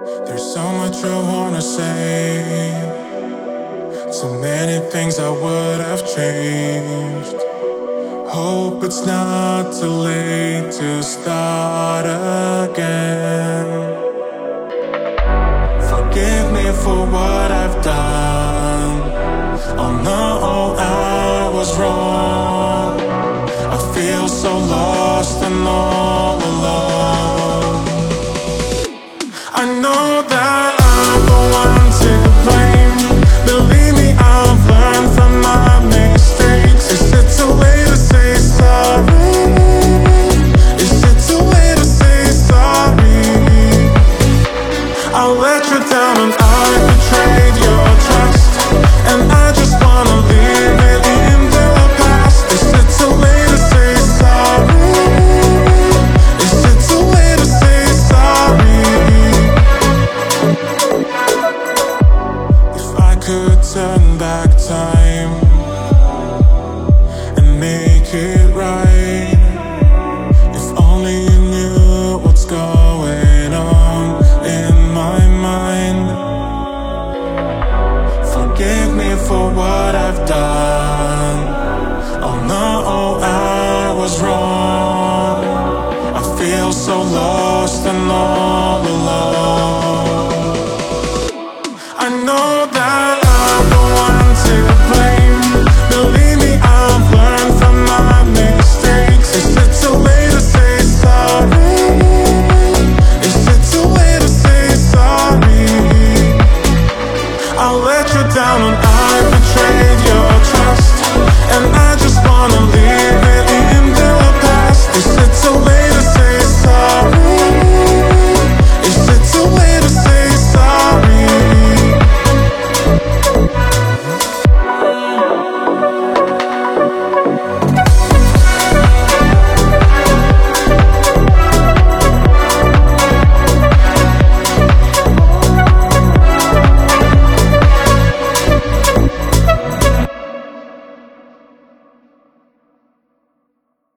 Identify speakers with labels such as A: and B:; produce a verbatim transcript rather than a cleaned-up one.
A: There's so much I wanna say, so many things I would have changed. Hope it's not too late to start again. Forgive me for what I've done. Oh no, I was wrong. I feel so lost and all alone. I know that I'm the one to blame. Believe me, I've learned from my mistakes. Is it too late to say sorry? Is it too late to say sorry? I let you down and I betrayed your trust, and I just wanna leave it in the past. Is it too late to say sorry? Is it too late to say sorry? If I could turn back time and make it right, if only you knew what's going on in my mind. Forgive me for what I've done. Oh no, I was wrong. I feel so lost and all alone.